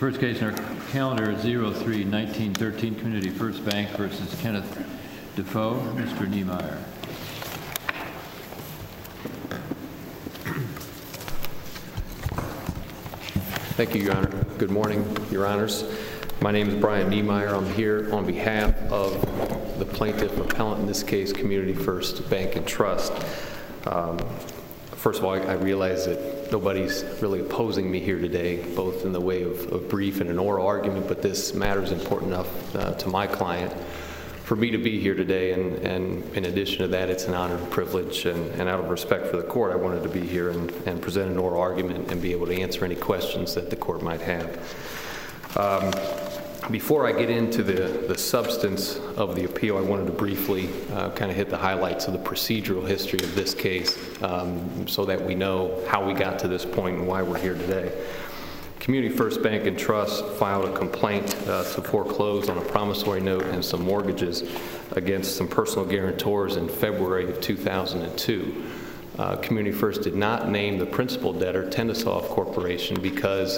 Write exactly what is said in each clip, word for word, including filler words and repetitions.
First case in our calendar is zero three nineteen thirteen Community First Bank versus Kenneth Defoe. Mister Niemeyer. Thank you, Your Honor. Good morning, Your Honors. My name is Brian Niemeyer. I'm here on behalf of the plaintiff appellant, in this case, Community First Bank and Trust. Um, first of all, I, I realize that nobody's really opposing me here today, both in the way of a brief and an oral argument, but this matter is important enough uh, to my client for me to be here today, and, and in addition to that, it's an honor and privilege, and, and out of respect for the court, I wanted to be here and, and present an oral argument and be able to answer any questions that the court might have. Um, before I get into the, the substance of the appeal, I wanted to briefly uh, kind of hit the highlights of the procedural history of this case um, so that we know how we got to this point and why we're here today. Community First Bank and Trust filed a complaint uh, to foreclose on a promissory note and some mortgages against some personal guarantors in February of two thousand two. Uh, Community First did not name the principal debtor, Tendisoft Corporation, because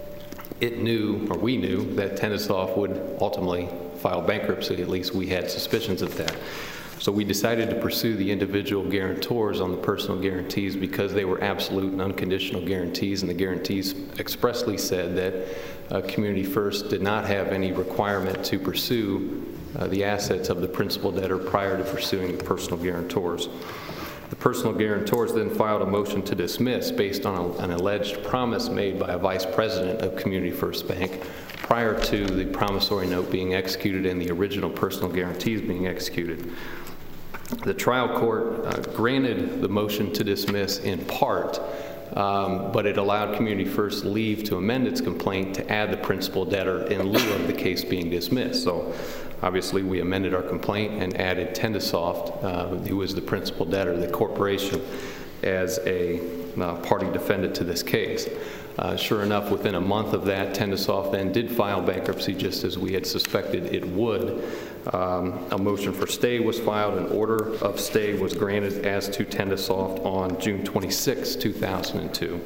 it knew, or we knew, that Tendisoft would ultimately file bankruptcy. At least we had suspicions of that. So we decided to pursue the individual guarantors on the personal guarantees because they were absolute and unconditional guarantees, and the guarantees expressly said that uh, Community First did not have any requirement to pursue uh, the assets of the principal debtor prior to pursuing the personal guarantors. The personal guarantors then filed a motion to dismiss based on a, an alleged promise made by a vice president of Community First Bank prior to the promissory note being executed and the original personal guarantees being executed. The trial court uh, granted the motion to dismiss in part, um, but it allowed Community First leave to amend its complaint to add the principal debtor in lieu of the case being dismissed. So obviously we amended our complaint and added Tendisoft, uh, who was the principal debtor, the corporation, as a uh, party defendant to this case. Uh, sure enough, within a month of that, Tendisoft then did file bankruptcy just as we had suspected it would. Um, a motion for stay was filed. An order of stay was granted as to Tendisoft on June twenty-sixth, two thousand two.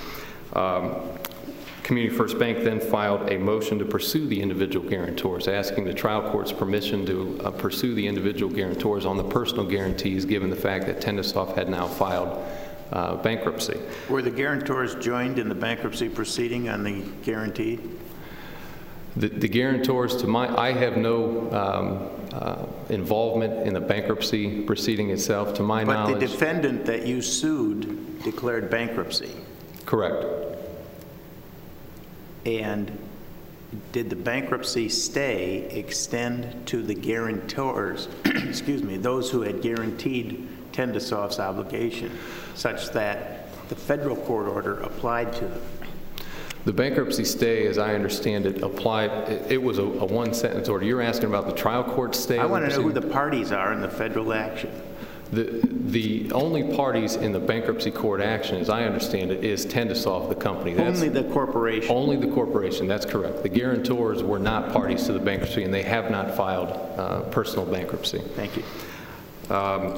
Um, Community First Bank then filed a motion to pursue the individual guarantors, asking the trial court's permission to uh, pursue the individual guarantors on the personal guarantees, given the fact that Tendisoft had now filed uh, bankruptcy. Were the guarantors joined in the bankruptcy proceeding on the guarantee? The, the guarantors, to my, I have no um, uh, involvement in the bankruptcy proceeding itself. To my but knowledge, the defendant that you sued declared bankruptcy. Correct. And did the bankruptcy stay extend to the guarantors, excuse me, those who had guaranteed Tendisoft's obligation, such that the federal court order applied to them? The bankruptcy stay, as I understand it, applied, it, it was a, a one-sentence order. You're asking about the trial court stay? I want to know who the parties are in the federal action. The, the only parties in the bankruptcy court action, as I understand it, is Tendisoft, the company. That's only the corporation? Only the corporation, that's correct. The guarantors were not parties to the bankruptcy, and they have not filed uh, personal bankruptcy. Thank you. Um,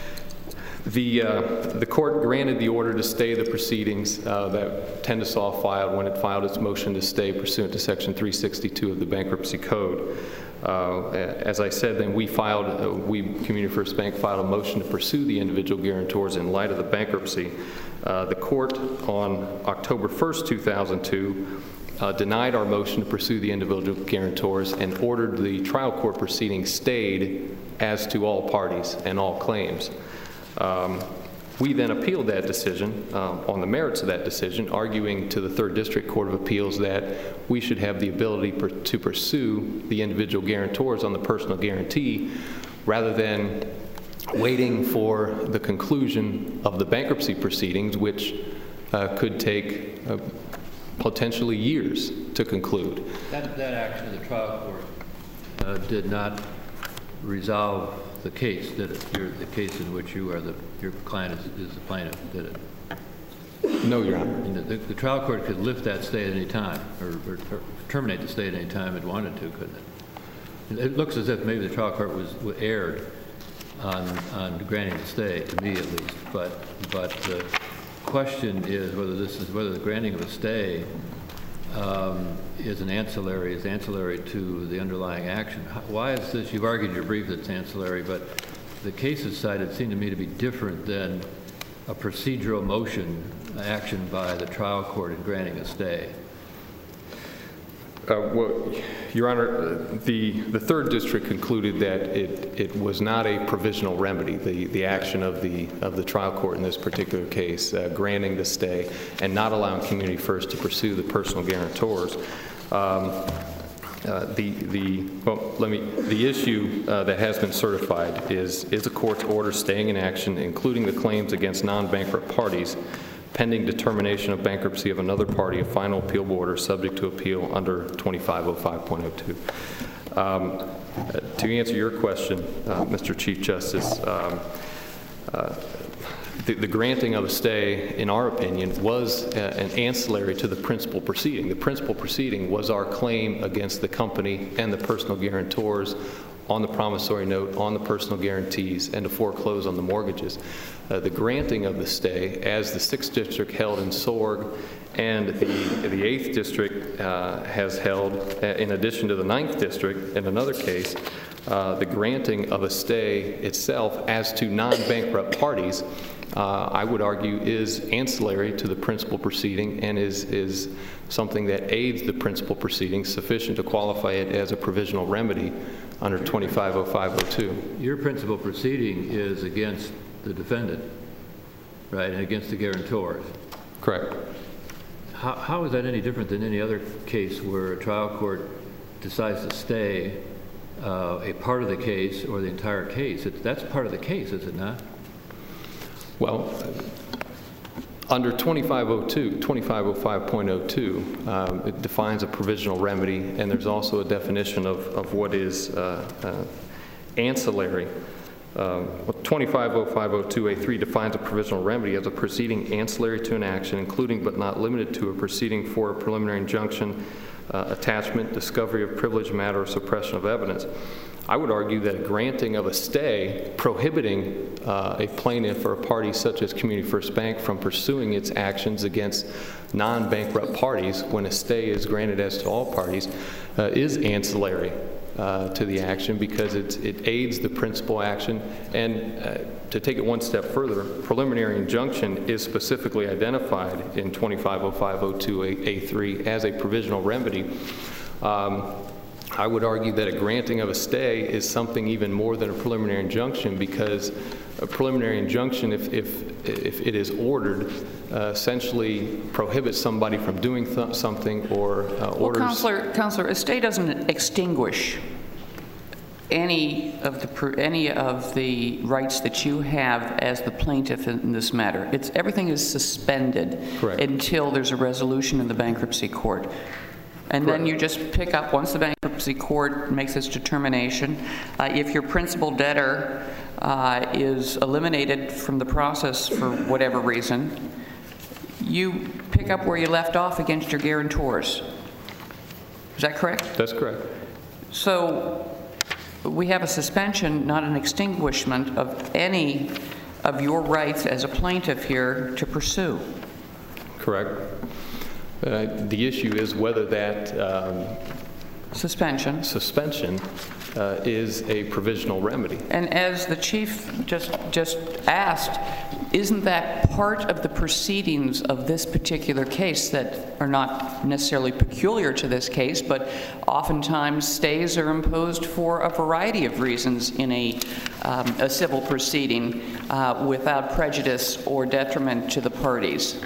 The, uh, the court granted the order to stay the proceedings uh, that Tendisoft filed when it filed its motion to stay pursuant to Section three sixty-two of the Bankruptcy Code. Uh, as I said, then we filed, uh, we, Community First Bank, filed a motion to pursue the individual guarantors in light of the bankruptcy. Uh, the court on October first, two thousand two, uh, denied our motion to pursue the individual guarantors and ordered the trial court proceeding stayed as to all parties and all claims. Um, we then appealed that decision um, on the merits of that decision, arguing to the Third District Court of Appeals that we should have the ability per to pursue the individual guarantors on the personal guarantee rather than waiting for the conclusion of the bankruptcy proceedings, which uh, could take uh, potentially years to conclude. That, that action of the trial court uh, did not resolve the case, did it? You're, the case in which you are the, your client is, is the plaintiff, did it? No, Your Honor. And the, the trial court could lift that stay at any time, or, or, or terminate the stay at any time it wanted to, couldn't it? It looks as if maybe the trial court was, was erred on, on granting the stay, to me at least, but, but the question is whether this is, whether the granting of a stay um, is an ancillary, is ancillary to the underlying action. How- Why is this? You've argued in your brief that it's ancillary, but the cases cited seem to me to be different than a procedural motion action by the trial court in granting a stay. Uh, well, Your Honor, uh, the, the third district concluded that it, it was not a provisional remedy, the, the action of the, of the trial court in this particular case, uh, granting the stay and not allowing Community First to pursue the personal guarantors. Um, uh, the, the, well, let me, the issue uh, that has been certified is, is a court's order staying in action, including the claims against non-bankrupt parties, pending determination of bankruptcy of another party, a final appealable order subject to appeal under twenty-five oh five point oh two. Um, uh, to answer your question, uh, Mister Chief Justice, um, uh, the, the granting of a stay, in our opinion, was uh, an ancillary to the principal proceeding. The principal proceeding was our claim against the company and the personal guarantors on the promissory note, on the personal guarantees, and to foreclose on the mortgages. Uh, the granting of the stay, as the sixth district held in Sorg, and the, the eighth district uh, has held, uh, in addition to the ninth district, in another case, uh, the granting of a stay itself as to non-bankrupt parties, uh, I would argue, is ancillary to the principal proceeding and is, is something that aids the principal proceeding, sufficient to qualify it as a provisional remedy under twenty-five oh five oh two. Your principal proceeding is against the defendant, right, and against the guarantors. Correct. How, how is that any different than any other case where a trial court decides to stay uh, a part of the case or the entire case? It, that's part of the case, is it not? Well, under twenty-five oh two, twenty-five oh five point oh two, um, it defines a provisional remedy, and there's also a definition of, of what is uh, uh, ancillary. Um, twenty-five oh five oh two A three defines a provisional remedy as a proceeding ancillary to an action, including but not limited to a proceeding for a preliminary injunction, uh, attachment, discovery of privileged matter, or suppression of evidence. I would argue that a granting of a stay prohibiting uh, a plaintiff or a party such as Community First Bank from pursuing its actions against non-bankrupt parties when a stay is granted as to all parties uh, is ancillary uh, to the action because it's, it aids the principal action. And uh, to take it one step further, preliminary injunction is specifically identified in twenty-five oh five oh two A three as a provisional remedy. Um, I would argue that a granting of a stay is something even more than a preliminary injunction because a preliminary injunction, if, if, if it is ordered, uh, essentially prohibits somebody from doing th something or uh, orders. Well, Counselor, Counselor, a stay doesn't extinguish any of the any of the rights that you have as the plaintiff in this matter. It's everything is suspended. Correct. Until there's a resolution in the bankruptcy court. And Correct. Then you just pick up, once the bankruptcy court makes its determination, uh, if your principal debtor uh, is eliminated from the process for whatever reason, you pick up where you left off against your guarantors. Is that correct? That's correct. So we have a suspension, not an extinguishment of any of your rights as a plaintiff here to pursue. Correct. Uh, the issue is whether that um, suspension suspension uh, is a provisional remedy. And as the Chief just just asked, isn't that part of the proceedings of this particular case that are not necessarily peculiar to this case, but oftentimes stays are imposed for a variety of reasons in a, um, a civil proceeding uh, without prejudice or detriment to the parties?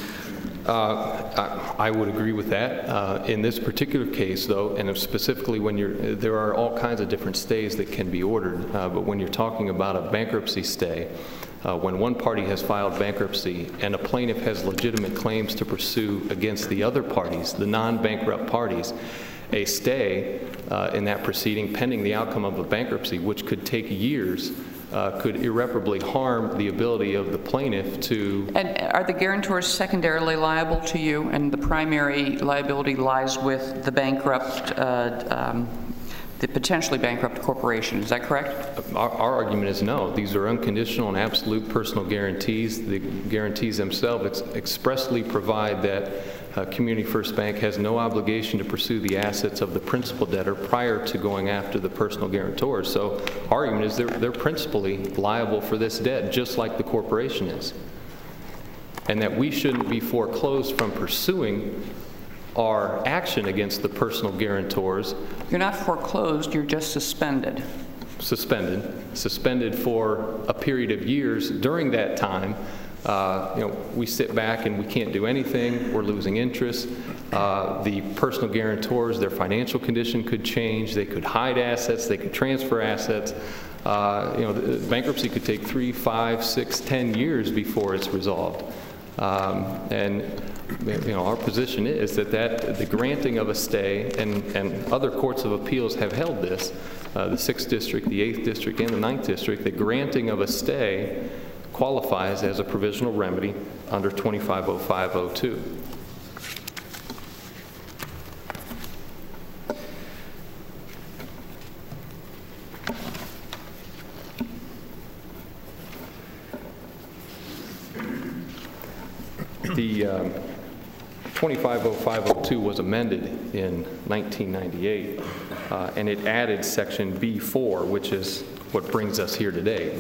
Uh, I, I would agree with that. Uh, in this particular case, though, and specifically when you're, there are all kinds of different stays that can be ordered, uh, but when you're talking about a bankruptcy stay, uh, when one party has filed bankruptcy and a plaintiff has legitimate claims to pursue against the other parties, the non-bankrupt parties, a stay uh, in that proceeding pending the outcome of a bankruptcy, which could take years, Uh, could irreparably harm the ability of the plaintiff to... And are the guarantors secondarily liable to you, and the primary liability lies with the bankrupt, uh, um, the potentially bankrupt corporation? Is that correct? Our, our argument is no. These are unconditional and absolute personal guarantees. The guarantees themselves ex expressly provide that uh, Community First Bank has no obligation to pursue the assets of the principal debtor prior to going after the personal guarantors. So our argument is they're, they're principally liable for this debt, just like the corporation is, and that we shouldn't be foreclosed from pursuing our action against the personal guarantors. You're not foreclosed, you're just suspended. Suspended, suspended for a period of years. During that time, uh, you know, we sit back and we can't do anything. We're losing interest. Uh, the personal guarantors, their financial condition could change. They could hide assets. They could transfer assets. Uh, you know, the bankruptcy could take three, five, six, ten years before it's resolved. Um, and you know, our position is that, that the granting of a stay, and, and other courts of appeals have held this, uh, the sixth District, the eighth District, and the ninth District, the granting of a stay qualifies as a provisional remedy under twenty-five oh five oh two. The um, twenty-five oh five oh two was amended in nineteen ninety-eight, uh, and it added section B four, which is what brings us here today.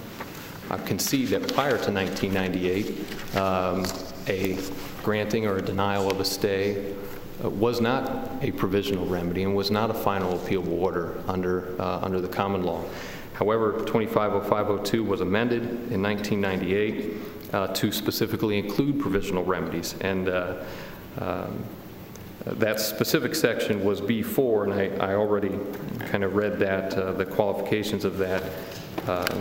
I concede that prior to nineteen ninety-eight, um, a granting or a denial of a stay uh, was not a provisional remedy and was not a final appealable order under, uh, under the common law. However, twenty-five oh five oh two was amended in nineteen ninety-eight uh, to specifically include provisional remedies, and uh, um, that specific section was B four, and I, I already kind of read that, uh, the qualifications of that, um,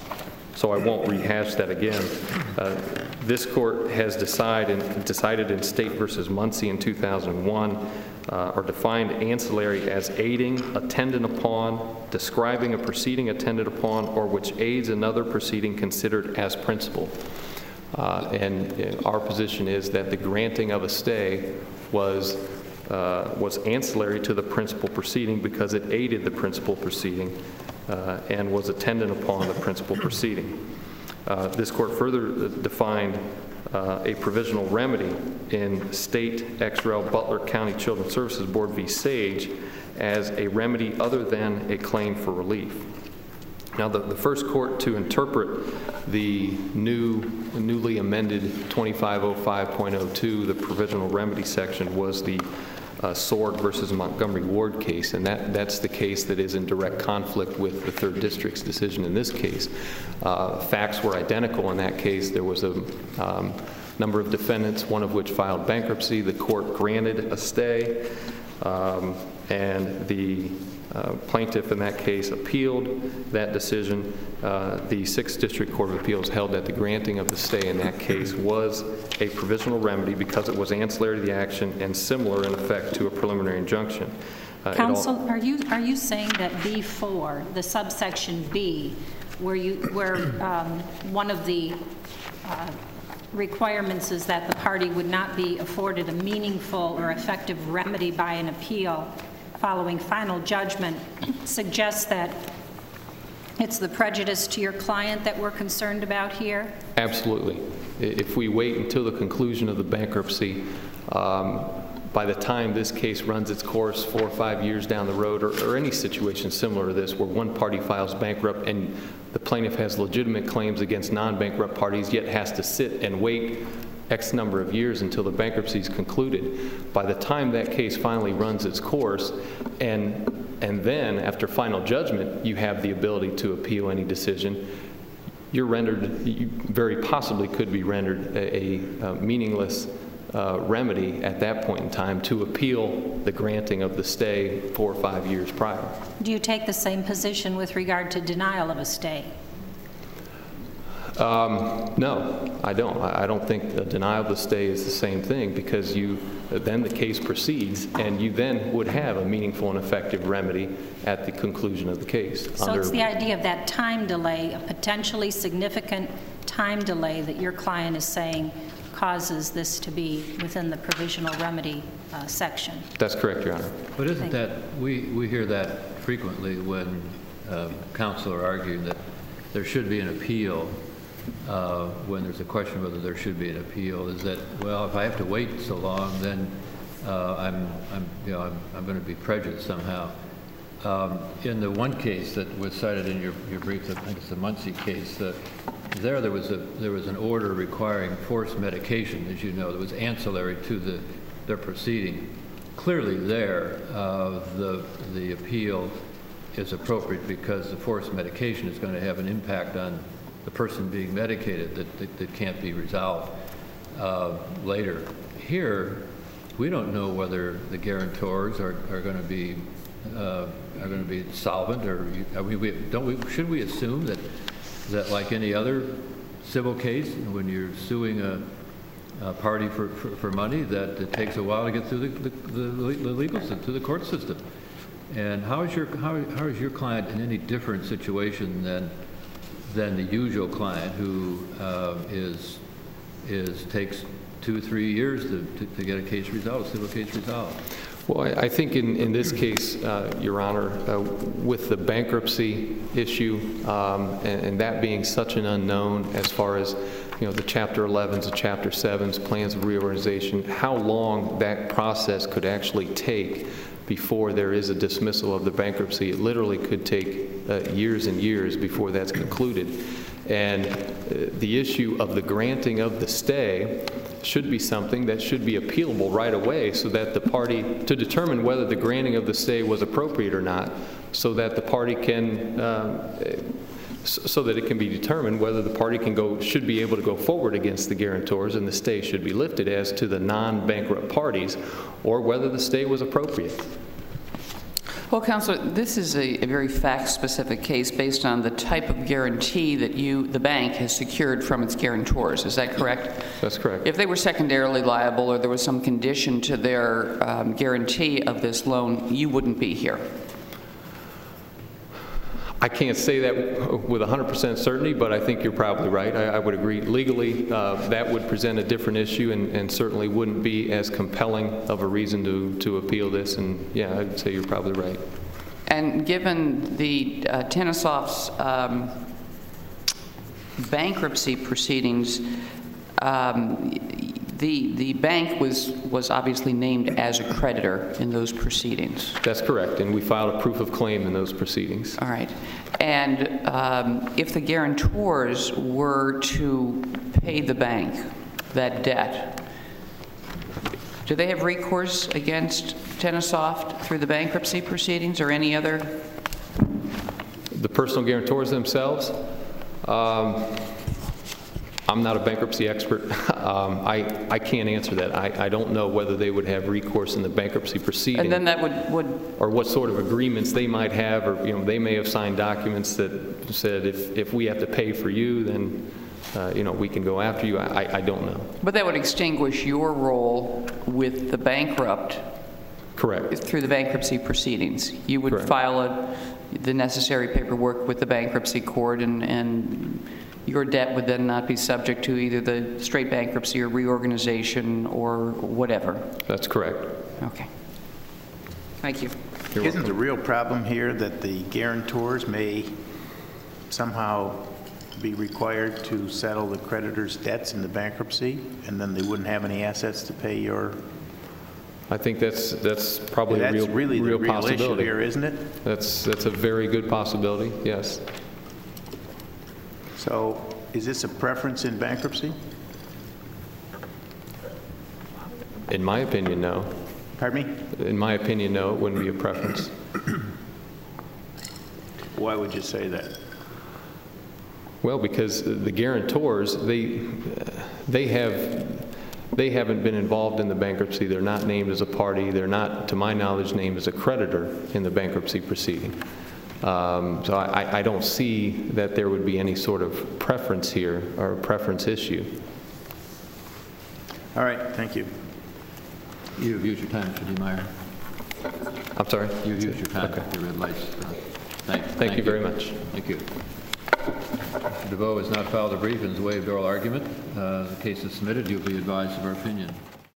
so I won't rehash that again. Uh, this court has decided, decided in State versus Muncie in two thousand one, uh, or defined ancillary as aiding, attendant upon, describing a proceeding attendant upon, or which aids another proceeding considered as principal. Uh, and uh, our position is that the granting of a stay was uh, was ancillary to the principal proceeding because it aided the principal proceeding uh, and was attendant upon the principal proceeding. Uh, this court further defined uh, a provisional remedy in State Ex Rel Butler County Children's Services Board v. Sage as a remedy other than a claim for relief. Now, the, the first court to interpret the new, newly amended twenty-five oh five point oh two, the provisional remedy section, was the uh, Sword versus Montgomery Ward case, and that, that's the case that is in direct conflict with the third district's decision in this case. Uh, facts were identical in that case. There was a um, number of defendants, one of which filed bankruptcy. The court granted a stay, um, and the Uh, plaintiff in that case appealed that decision. Uh, the sixth District Court of Appeals held that the granting of the stay in that case was a provisional remedy because it was ancillary to the action and similar in effect to a preliminary injunction. Uh, Counsel, are you are you saying that B four, the subsection B, where you where um, one of the uh, requirements is that the party would not be afforded a meaningful or effective remedy by an appeal following final judgment, suggests that it's the prejudice to your client that we're concerned about here? Absolutely. If we wait until the conclusion of the bankruptcy, um, by the time this case runs its course four or five years down the road, or, or any situation similar to this where one party files bankrupt and the plaintiff has legitimate claims against non-bankrupt parties yet has to sit and wait X number of years until the bankruptcy is concluded. By the time that case finally runs its course, and and then after final judgment, you have the ability to appeal any decision, you're rendered, you very possibly could be rendered a, a, a meaningless uh, remedy at that point in time to appeal the granting of the stay four or five years prior. Do you take the same position with regard to denial of a stay? Um, no, I don't. I don't think a denial of the stay is the same thing, because you then the case proceeds and you then would have a meaningful and effective remedy at the conclusion of the case. So under, it's the idea of that time delay, a potentially significant time delay that your client is saying causes this to be within the provisional remedy uh, section. That's correct, Your Honor. But isn't that, we, we hear that frequently when um, counsel are arguing that there should be an appeal uh, when there's a question whether there should be an appeal, is that, well, if I have to wait so long, then uh, I'm, I'm, you know, I'm, I'm going to be prejudiced somehow. Um, in the one case that was cited in your, your brief, I think it's the Muncie case, uh, there there was a there was an order requiring forced medication, as you know, that was ancillary to the their proceeding. Clearly, there uh, the the appeal is appropriate because the forced medication is going to have an impact on the person being medicated that that, that can't be resolved uh, later. Here, we don't know whether the guarantors are are going to be uh, are going to be solvent, or I mean, we, don't we? Should we assume that that like any other civil case, when you're suing a, a party for, for, for money, that it takes a while to get through the, the, the, the legal system, through the court system? And how is your how, how is your client in any different situation than than the usual client who uh, is is takes two three years to, to, to get a case resolved, a civil case resolved? Well, I I think in, in this case, uh, Your Honor, uh, with the bankruptcy issue um, and, and that being such an unknown as far as, you know, the Chapter elevens, the Chapter sevens, plans of reorganization, how long that process could actually take before there is a dismissal of the bankruptcy. It literally could take uh, years and years before that's concluded. And uh, the issue of the granting of the stay should be something that should be appealable right away, so that the party, to determine whether the granting of the stay was appropriate or not, so that the party can, um, so that it can be determined whether the party can go, should be able to go forward against the guarantors and the stay should be lifted as to the non-bankrupt parties, or whether the stay was appropriate. Well, Counselor, this is a, a very fact-specific case based on the type of guarantee that you, the bank, has secured from its guarantors. Is that correct? That's correct. If they were secondarily liable or there was some condition to their um, guarantee of this loan, you wouldn't be here. I can't say that with one hundred percent certainty, but I think you're probably right. I, I would agree. Legally, uh, that would present a different issue and, and certainly wouldn't be as compelling of a reason to, to appeal this. And yeah, I'd say you're probably right. And given the uh, Tenisoff's um, bankruptcy proceedings, um, the the bank was was obviously named as a creditor in those proceedings. That's correct, and we filed a proof of claim in those proceedings. All right. And um, if the guarantors were to pay the bank that debt, do they have recourse against Tenisoff through the bankruptcy proceedings or any other? The personal guarantors themselves? Um, I'm not a bankruptcy expert. um, I, I can't answer that. I, I don't know whether they would have recourse in the bankruptcy proceeding. And then that would, would... Or what sort of agreements they might have, or, you know, they may have signed documents that said if, if we have to pay for you, then, uh, you know, we can go after you. I, I don't know. But that would extinguish your role with the bankrupt. Correct. Through the bankruptcy proceedings. You would Correct. file a, the necessary paperwork with the bankruptcy court, and, and your debt would then not be subject to either the straight bankruptcy or reorganization or whatever. That's correct. Okay. Thank you. You're Isn't welcome. the real problem here that the guarantors may somehow be required to settle the creditor's debts in the bankruptcy, and then they wouldn't have any assets to pay your... I think that's that's probably That's a real, really the real real issue possibility. here, isn't it? That's that's a very good possibility. Yes. So is this a preference in bankruptcy? In my opinion, no. Pardon me? In my opinion, no. It wouldn't be a preference. Why would you say that? Well, because the guarantors, they they have they haven't been involved in the bankruptcy. They're not named as a party. They're not, to my knowledge, named as a creditor in the bankruptcy proceeding. Um, so I, I don't see that there would be any sort of preference here or preference issue. All right, thank you. You've used your time, Mister Niemeyer. I'm sorry? You've used your time. Okay. Your red lights. Thank, Thank you very much. Thank you. Mister DeVoe has not filed a brief and has waived oral argument. Uh, the case is submitted. You'll be advised of our opinion.